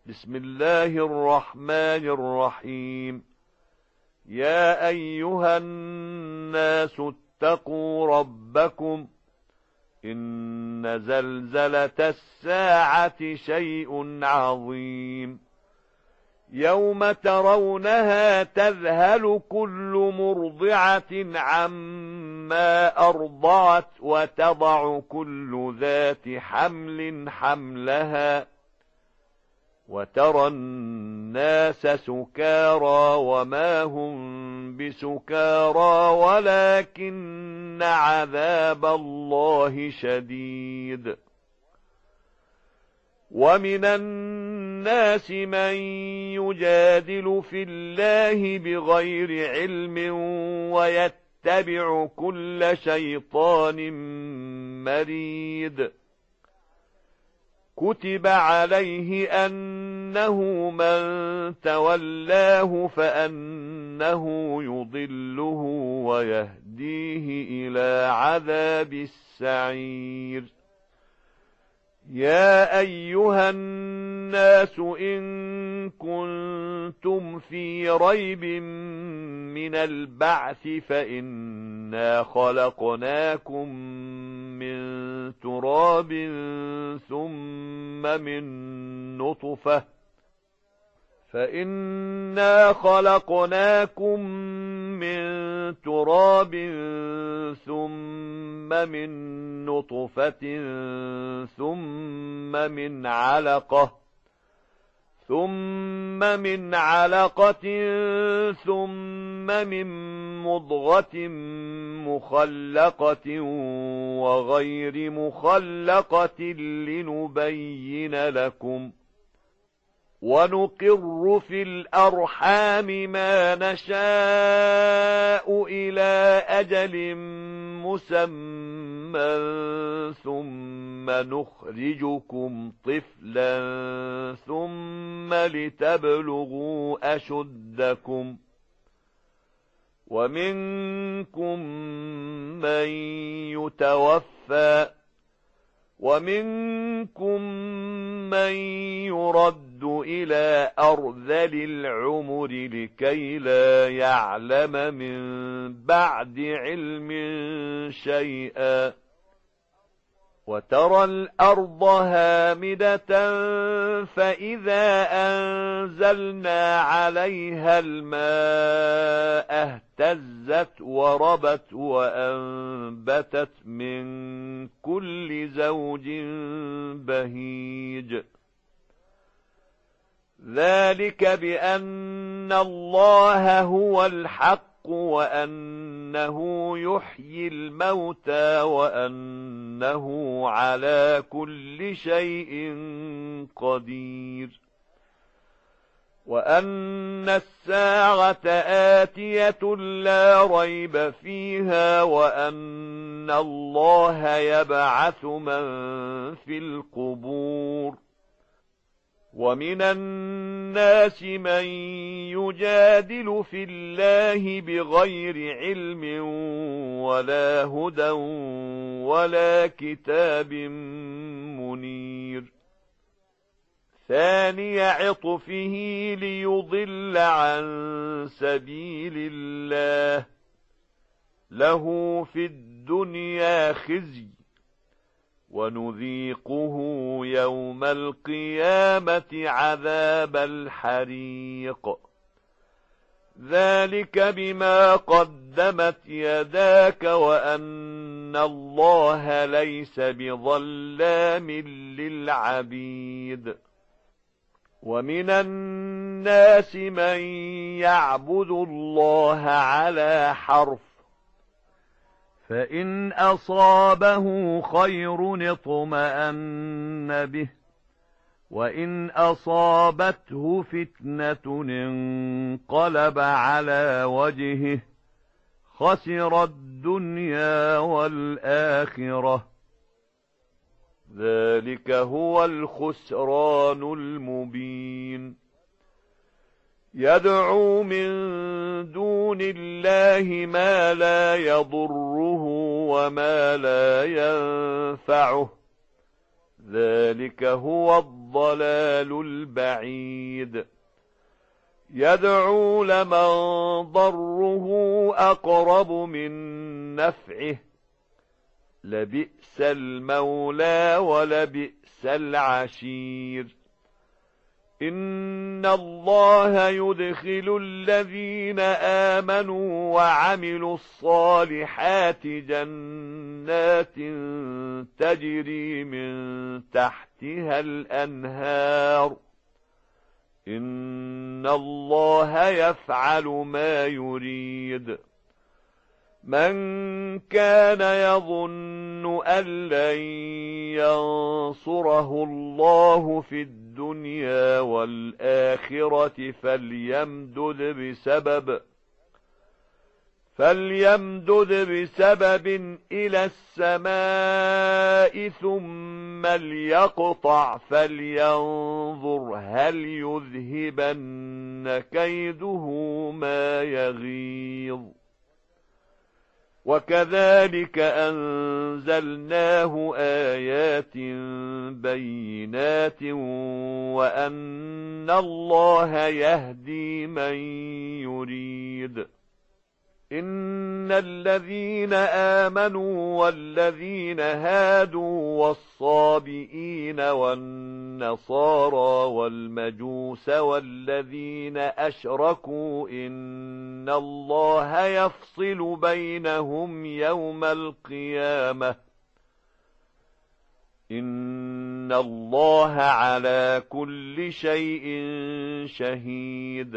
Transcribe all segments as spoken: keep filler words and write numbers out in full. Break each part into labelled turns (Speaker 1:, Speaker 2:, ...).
Speaker 1: بسم الله الرحمن الرحيم. يا أيها الناس اتقوا ربكم، إن زلزلة الساعة شيء عظيم. يوم ترونها تذهل كل مرضعة عما أرضعت وتضع كل ذات حمل حملها، وترى الناس سكارى وما هم بسكارى ولكن عذاب الله شديد. ومن الناس من يجادل في الله بغير علم ويتبع كل شيطان مريد. كتب عليه أنه من تولاه فأنه يضله ويهديه إلى عذاب السعير. يا أيها الناس إن كنتم في ريب من البعث فإنا خلقناكم من تراب ثم من نطفة فإنا خلقناكم من تراب ثم من نطفة ثم من علقة ثم من علقة ثم من مضغة مخلقة وغير مخلقة لنبين لكم، ونقر في الأرحام ما نشاء إلى أجل مسمى ثم نخرجكم طفلا ثم لتبلغوا أشدكم، ومنكم من يتوفى ومنكم من يرد إلى أرذل العمر لكي لا يعلم من بعد علم شيئا. وترى الأرض هامدة فإذا أنزلنا عليها الماء اهتزت وربت وأنبتت من كل زوج بهيج. ذلك بأن الله هو الحق وأنه يحيي الموتى وأنه على كل شيء قدير، وأن الساعة آتية لا ريب فيها، وأن الله يبعث من في القبور. ومن الناس من يجادل في الله بغير علم ولا هدى ولا كتاب منير. ثاني عطفه ليضل عن سبيل الله، له في الدنيا خزي ونذيقه يوم القيامة عذاب الحريق. ذلك بما قدمت يداك وأن الله ليس بظلام للعبيد. ومن الناس من يعبد الله على حرف، فإن أصابه خير اطمأن به، وإن أصابته فتنة انقلب على وجهه خسر الدنيا والآخرة. ذلك هو الخسران المبين. يدعو من دون الله ما لا يضره وما لا ينفعه، ذلك هو الضلال البعيد يدعو لمن ضره أقرب من نفعه لبئس المولى ولبئس العشير إن الله يدخل الذين آمنوا وعملوا الصالحات جنات تجري من تحتها الأنهار إن الله يفعل ما يريد من كان يظن أن لن ينصره الله في الدنيا والآخرة فليمدد بسبب فليمدد بسبب إلى السماء ثم ليقطع فلينظر هل يذهبن كيده ما يغيظ وكذلك أنزلناه آيات بينات وأن الله يهدي من يريد إن الذين آمنوا والذين هادوا والصابئين والنصارى والمجوس والذين أشركوا إن الله يفصل بينهم يوم القيامة إن الله على كل شيء شهيد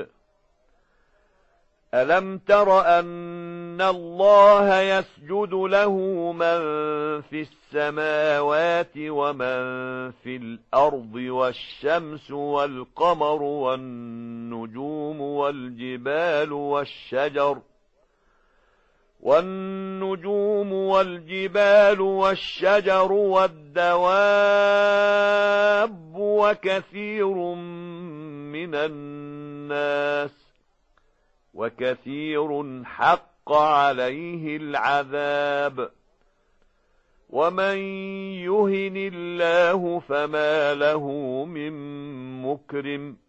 Speaker 1: ألم تر أن الله يسجد له من في السماوات ومن في الأرض والشمس والقمر والنجوم والجبال والشجر والنجوم والجبال والشجر والدواب وكثير من الناس وكثير حق عليه العذاب ومن يهن الله فما له من مكرم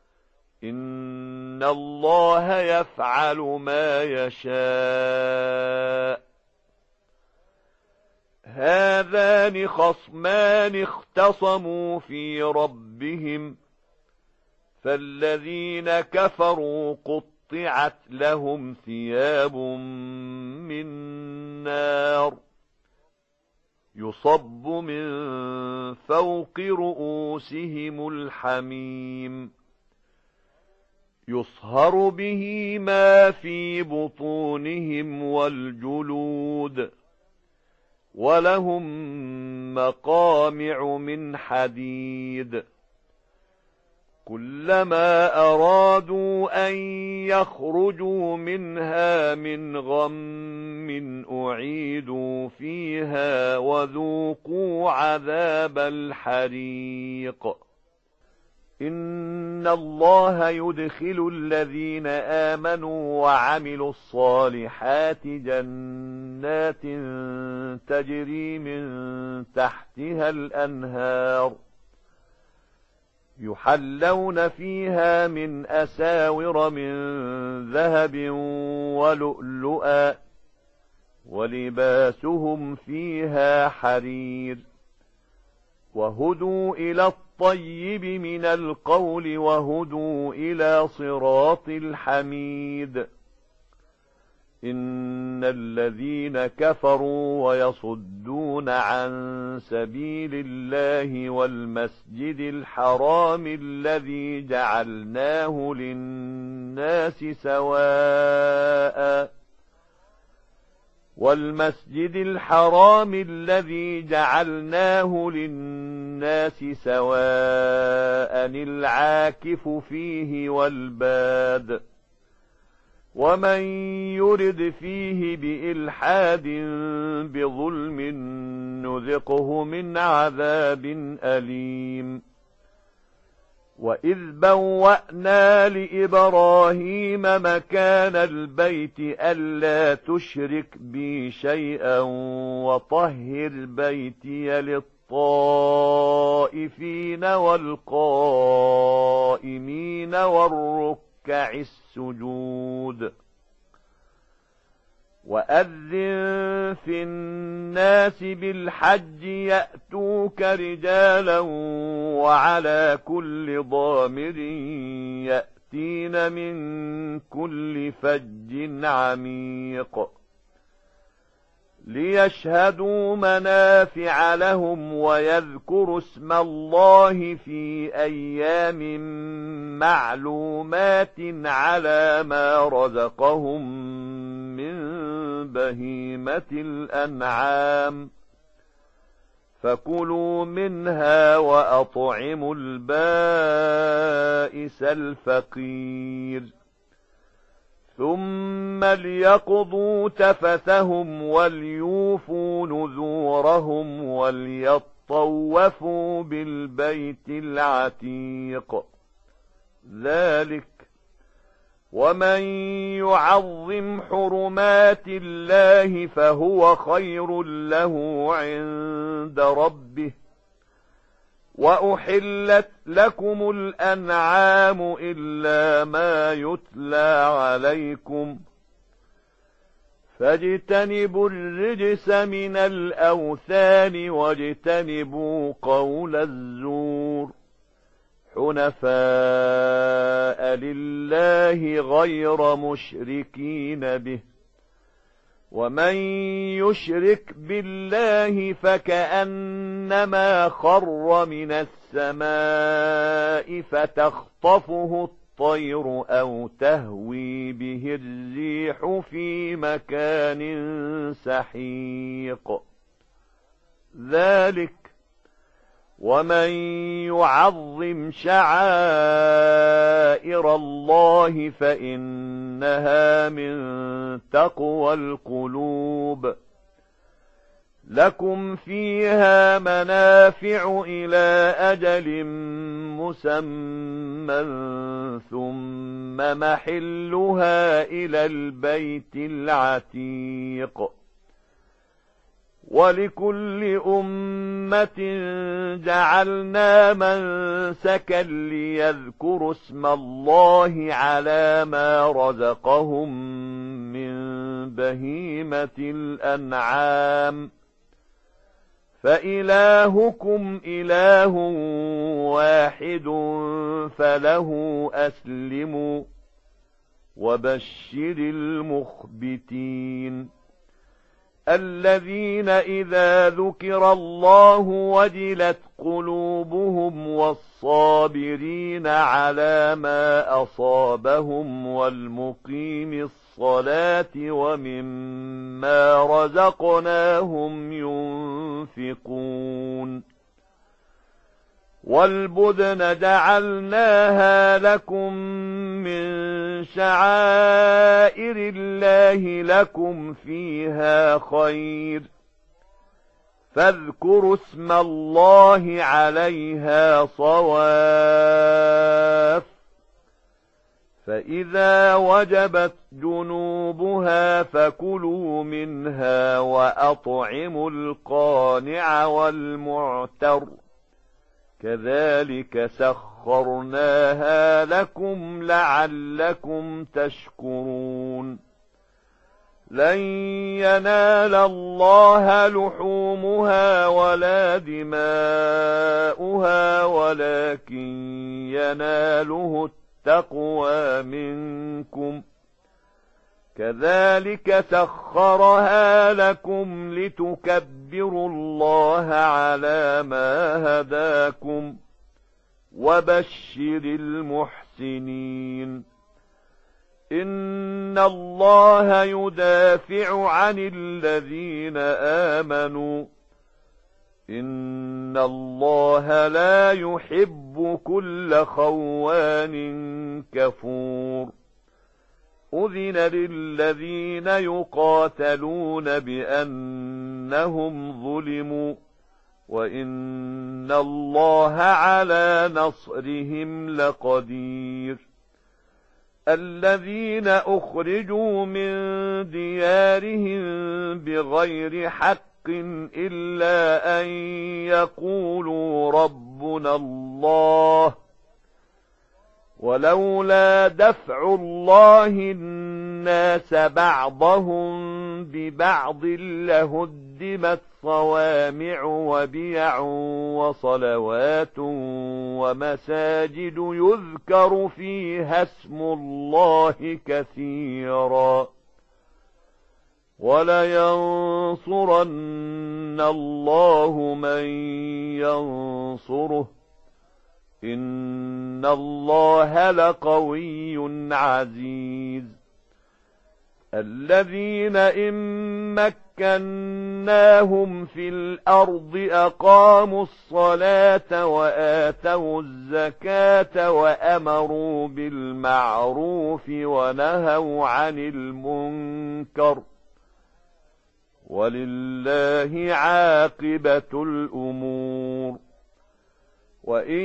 Speaker 1: إن الله يفعل ما يشاء هذان خصمان اختصموا في ربهم فالذين كفروا قط قطعت لهم ثياب من نار يصب من فوق رؤوسهم الحميم يصهر به ما في بطونهم والجلود ولهم مقامع من حديد كلما أرادوا أن يخرجوا منها من غم أعيدوا فيها وذوقوا عذاب الحريق إن الله يدخل الذين آمنوا وعملوا الصالحات جنات تجري من تحتها الأنهار يحلون فيها من أساور من ذهب ولؤلؤا ولباسهم فيها حرير وهدوا إلى الطيب من القول وهدوا إلى صراط الحميد إن الذين كفروا ويصدون عن سبيل الله والمسجد الحرام الذي جعلناه للناس سواء والمسجد الحرام الذي جعلناه للناس سواء العاكف فيه والباد ومن يرد فيه بإلحاد بظلم نذقه من عذاب أليم وإذ بوأنا لإبراهيم مكان البيت ألا تشرك بي شيئا وطهر بيتي الطائفين والقائمين والركع السجود. وأذن في الناس بالحج يأتوك رجالا وعلى كل ضامر يأتين من كل فج عميق ليشهدوا منافع لهم ويذكروا اسم الله في أيام معلومات على ما رزقهم من بهيمة الأنعام فكلوا منها وأطعموا البائس الفقير ثم ليقضوا تفثهم وليوفوا نذورهم وليطوفوا بالبيت العتيق. ذلك ومن يعظم حرمات الله فهو خير له عند ربه. وأحلت لكم الأنعام إلا ما يتلى عليكم فاجتنبوا الرجس من الأوثان واجتنبوا قول الزور حنفاء لله غير مشركين به. ومن يشرك بالله فكأنما خر من السماء فتخطفه الطير أو تهوي به الريح في مكان سحيق. ذلك ومن يعظم شعائر الله فإنها من تقوى القلوب. لكم فيها منافع إلى أجل مسمى ثم محلها إلى البيت العتيق. ولكل أمة جعلنا منسكا ليذكروا اسم الله على ما رزقهم من بهيمة الأنعام فإلهكم إله واحد فله أسلموا وبشر المخبتين الذين إذا ذكر الله وجلت قلوبهم والصابرين على ما أصابهم والمقيم الصلاة ومما رزقناهم ينفقون. والبدن جعلناها لكم من شعائر الله لكم فيها خير فاذكروا اسم الله عليها صواف. فإذا وجبت جنوبها فكلوا منها وأطعموا القانع والمعتر كذلك سخرناها لكم لعلكم تشكرون. لن ينال الله لحومها ولا دماؤها ولكن يناله التقوى منكم. كذلك سخرها لكم لتكبروا الله على ما هداكم وبشر المحسنين. إن الله يدافع عن الذين آمنوا إن الله لا يحب كل خوان كفور. أذن للذين يقاتلون بأنهم ظلموا وإن الله على نصرهم لقدير. الذين أخرجوا من ديارهم بغير حق إلا أن يقولوا ربنا الله، ولولا دفع الله الناس بعضهم ببعض لهدمت صوامع وبيع وصلوات ومساجد يذكر فيها اسم الله كثيرا، ولينصرن الله من ينصره، إن الله لقوي عزيز. الذين إن مكناهم في الأرض أقاموا الصلاة وآتوا الزكاة وأمروا بالمعروف ونهوا عن المنكر، ولله عاقبة الأمور. وإن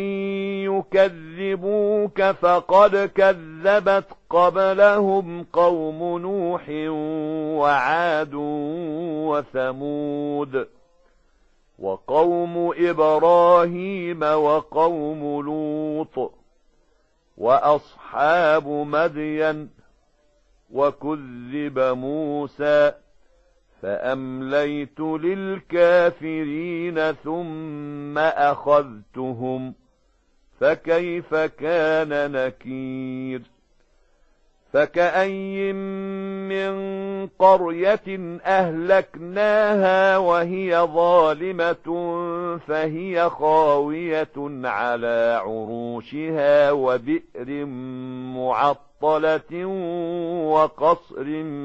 Speaker 1: يكذبوك فقد كذبت قبلهم قوم نوح وعاد وثمود وقوم إبراهيم وقوم لوط وأصحاب مدين، وكذب موسى فأمليت للكافرين ثم أخذتهم، فكيف كان نكير. فكأي من قرية أهلكناها وهي ظالمة فهي خاوية على عروشها وبئر معطلة وقصر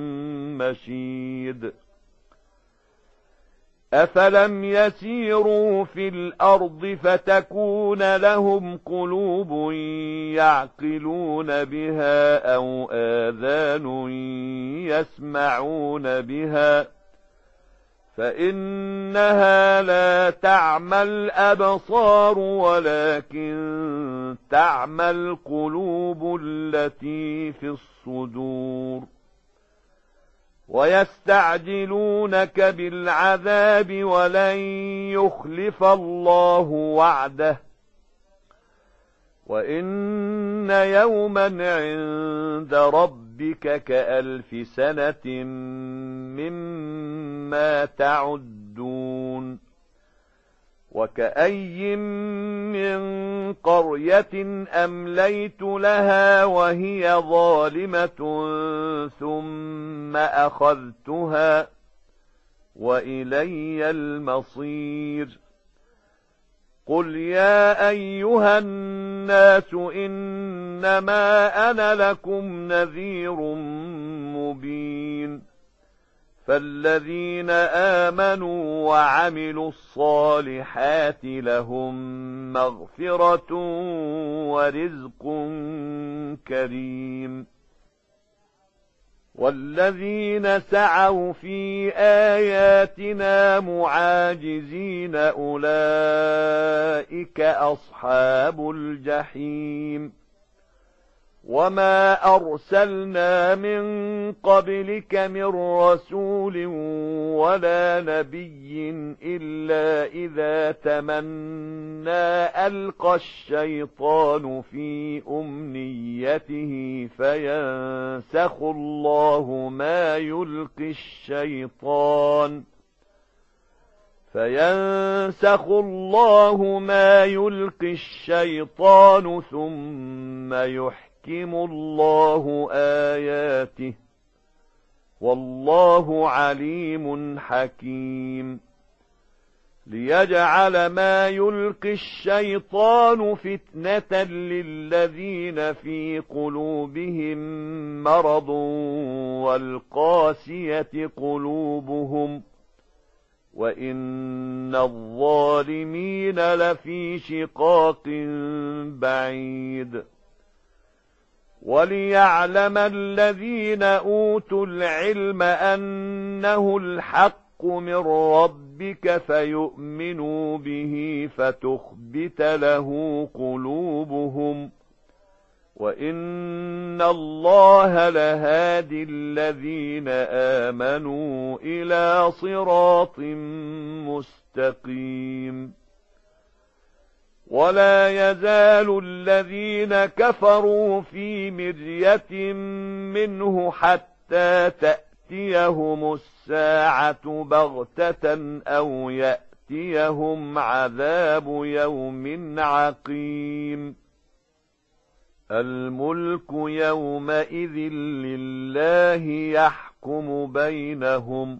Speaker 1: مشيد. أفلم يسيروا في الأرض فتكون لهم قلوب يعقلون بها أو آذان يسمعون بها، فإنها لا تعمى الأبصار ولكن تعمى القلوب التي في الصدور. ويستعجلونك بالعذاب ولن يخلف الله وعده، وإن يوما عند ربك كألف سنة مما تعدون. وكأي من قرية أمليت لها وهي ظالمة ثم أخذتها وإلي المصير. قل يا أيها الناس إنما أنا لكم نذير مبين. فالذين آمنوا وعملوا الصالحات لهم مغفرة ورزق كريم. والذين سعوا في آياتنا معاجزين أولئك أصحاب الجحيم. وما أرسلنا من قبلك من رسول ولا نبي إلا إذا تمنى ألقى الشيطان في أمنيته فينسخ الله ما يلقي الشيطان فينسخ الله ما يلقي الشيطان ثم يحكم الله آياته، والله عليم حكيم. ليجعل ما يلقي الشيطان فتنة للذين في قلوبهم مرض والقاسية قلوبهم، وإن الظالمين لفي شقاق بعيد. وليعلم الذين أوتوا العلم أنه الحق من ربك فيؤمنوا به فتخبت له قلوبهم، وَإِنَّ اللَّهَ لَهَادِي الَّذِينَ آمَنُوا إِلَى صِرَاطٍ مُسْتَقِيمٍ وَلَا يَزَالُ الَّذِينَ كَفَرُوا فِي مِرْيَةٍ مِّنْهُ حَتَّى تَأْتِيَهُمُ السَّاعَةُ بَغْتَةً أَوْ يَأْتِيَهُمْ عَذَابُ يَوْمٍ عَقِيمٍ الْمُلْكُ يَوْمَئِذٍ لِلَّهِ يَحْكُمُ بَيْنَهُمْ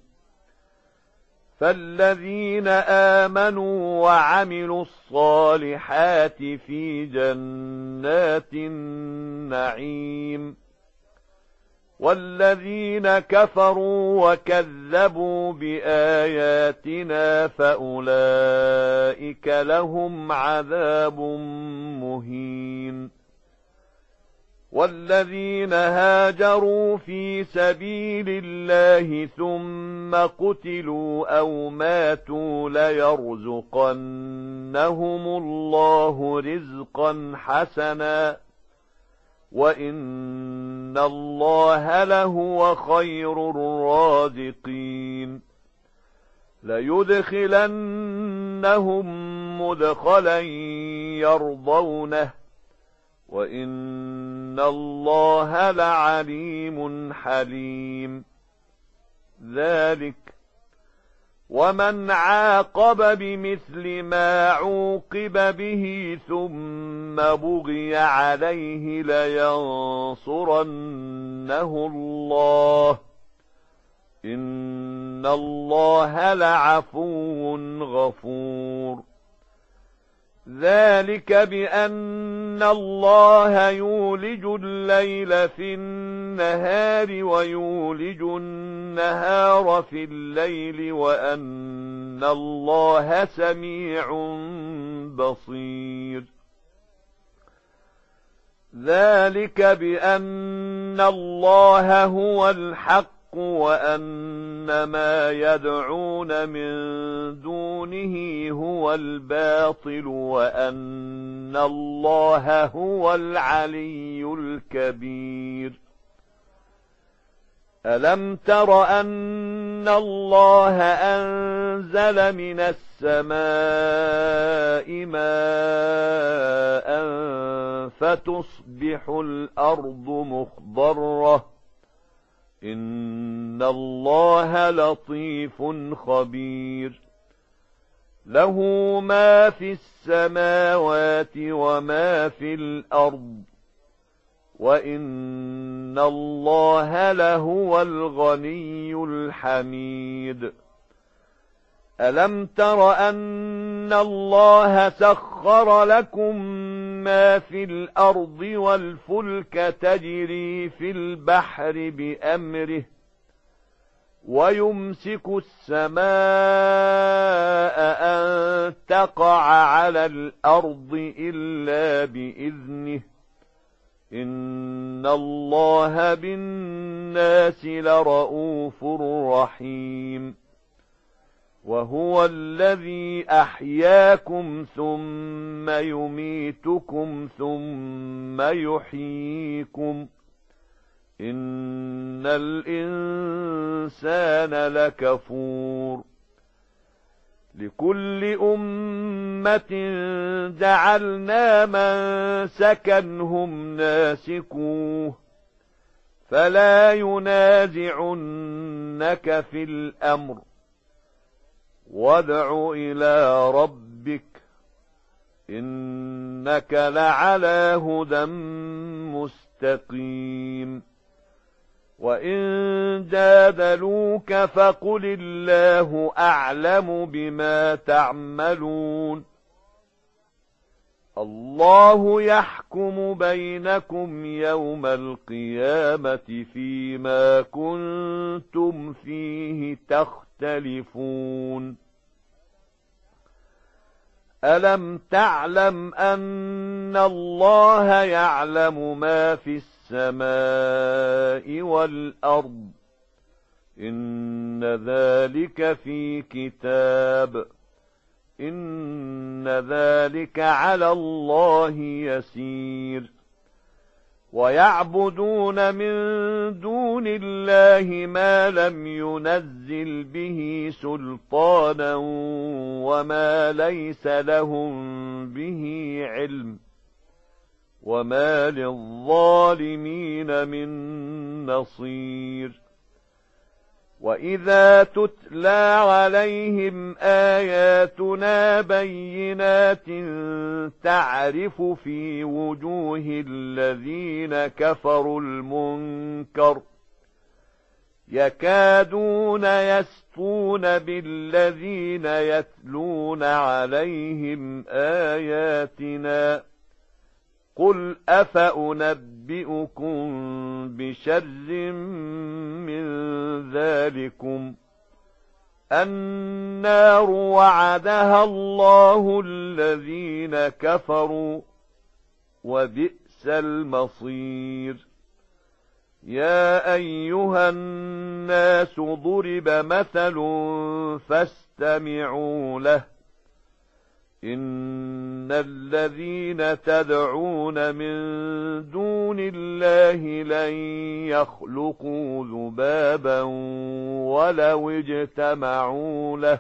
Speaker 1: فَالَّذِينَ آمَنُوا وَعَمِلُوا الصَّالِحَاتِ فِي جَنَّاتِ النَّعِيمِ وَالَّذِينَ كَفَرُوا وَكَذَّبُوا بِآيَاتِنَا فَأُولَئِكَ لَهُمْ عَذَابٌ مُهِينٌ وَالَّذِينَ هَاجَرُوا فِي سَبِيلِ اللَّهِ ثُمَّ قُتِلُوا أَوْ مَاتُوا لَيَرْزُقَنَّهُمُ اللَّهُ رِزْقًا حَسَنًا وَإِنَّ اللَّهَ لَهُوَ خَيْرُ الرَّازِقِينَ لَيُدْخِلَنَّهُم مُّدْخَلًا يَرْضَوْنَهُ وَإِنَّ اللَّهَ لَعَلِيمٌ حَلِيمٌ ذَلِكَ وَمَنْ عَاقَبَ بِمِثْلِ مَا عُوقِبَ بِهِ ثُمَّ بُغِيَ عَلَيْهِ لَيَنصُرَنَّهُ اللَّهُ إِنَّ اللَّهَ لَعَفُوٌّ غَفُورٌ ذَلِكَ بِأَنَّ اللَّهَ يُولِجُ اللَّيْلَ فِي النَّهَارِ وَيُولِجُ النَّهَارَ فِي اللَّيْلِ وَأَنَّ اللَّهَ سَمِيعٌ بَصِيرٌ ذَلِكَ بِأَنَّ اللَّهَ هُوَ الْحَقُّ وَأَنَّ مَا يَدْعُونَ مِن دُونِهِ هُوَ الْبَاطِلُ وَأَنَّ اللَّهَ هُوَ الْعَلِيُّ الْكَبِيرُ أَلَمْ تَرَ أَنَّ اللَّهَ أَنزَلَ مِنَ السَّمَاءِ مَاءً فَتُصْبِحُ الْأَرْضُ مُخْضَرَّةً إِنَّ اللَّهَ لَطِيفٌ خَبِيرٌ لَهُ مَا فِي السَّمَاوَاتِ وَمَا فِي الْأَرْضِ وَإِنَّ اللَّهَ لَهُوَ الْغَنِيُّ الْحَمِيدُ أَلَمْ تَرَ أَنَّ اللَّهَ سَخَّرَ لَكُم مَّا فِي الْأَرْضِ وَالْفُلْكَ تَجْرِي فِي الْبَحْرِ بِأَمْرِهِ وَيُمْسِكُ السَّمَاءَ أَن تَقَعَ عَلَى الْأَرْضِ إِلَّا بِإِذْنِهِ إِنَّ اللَّهَ بِالنَّاسِ لَرَءُوفٌ رَحِيمٌ وَهُوَ الَّذِي أَحْيَاكُمْ ثُمَّ يُمِيتُكُمْ ثُمَّ يُحْيِيكُمْ إِنَّ الْإِنسَانَ لَكَفُورٌ لِكُلِّ أُمَّةٍ جَعَلْنَا مَنسَكًا هُمْ نَاسِكُوهُ فَلَا يُنَازِعُنَّكَ فِي الْأَمْرِ وَادْعُ إِلَى رَبِّكَ إِنَّكَ لَعَلَى هُدًى مُسْتَقِيمٍ وَإِن جَادَلُوكَ فَقُلِ اللَّهُ أَعْلَمُ بِمَا تَعْمَلُونَ اللَّهُ يَحْكُمُ بَيْنَكُمْ يَوْمَ الْقِيَامَةِ فِيمَا كُنتُمْ فِيهِ تَخْتَلِفُونَ أَلَمْ تَعْلَمْ أَنَّ اللَّهَ يَعْلَمُ مَا فِي السَّمَاءِ وَالْأَرْضِ إِنَّ ذَلِكَ فِي كِتَابٍ إِنَّ ذَلِكَ عَلَى اللَّهِ يَسِيرٌ ويعبدون من دون الله ما لم ينزل به سلطانا وما ليس لهم به علم وما للظالمين من نصير وإذا تتلى عليهم آياتنا بينات تعرف في وجوه الذين كفروا المنكر يكادون يسطون بالذين يتلون عليهم آياتنا قل أفأنبئكم بشر من ذلكم النار وعدها الله الذين كفروا وبئس المصير يا أيها الناس ضرب مثل فاستمعوا له إن الذين تدعون من دون الله لن يخلقوا ذبابا ولو اجتمعوا له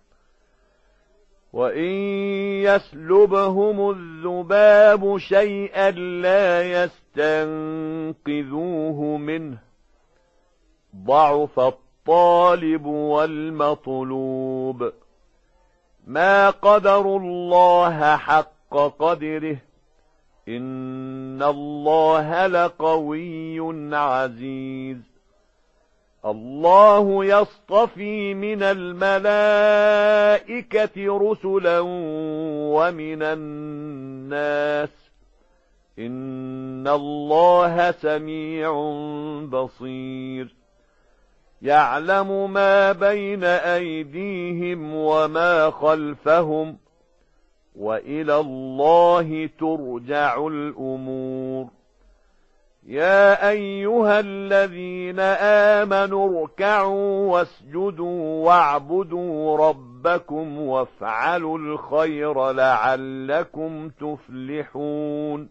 Speaker 1: وإن يسلبهم الذباب شيئا لا يستنقذوه منه ضعف الطالب والمطلوب ما قدروا الله حق قدره إن الله لقوي عزيز الله يصطفي من الملائكة رسلا ومن الناس إن الله سميع بصير يعلم ما بين أيديهم وما خلفهم وإلى الله ترجع الأمور يا أيها الذين آمنوا اركعوا واسجدوا واعبدوا ربكم وافعلوا الخير لعلكم تفلحون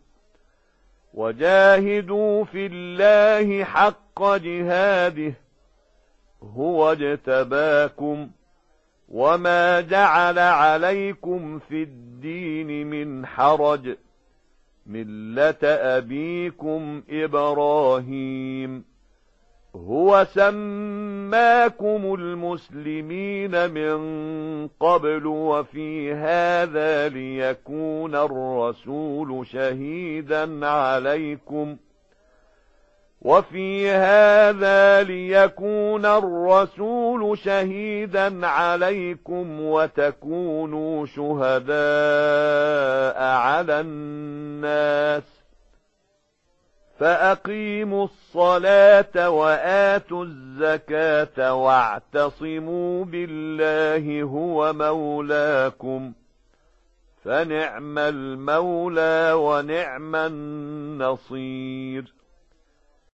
Speaker 1: وجاهدوا في الله حق جهاده هو اجتباكم وما جعل عليكم في الدين من حرج ملة أبيكم إبراهيم هو سماكم المسلمين من قبل وفي هذا ليكون الرسول شهيدا عليكم وفي هذا ليكون الرسول شهيدا عليكم وتكونوا شهداء على الناس فأقيموا الصلاة وآتوا الزكاة واعتصموا بالله هو مولاكم فنعم المولى ونعم النصير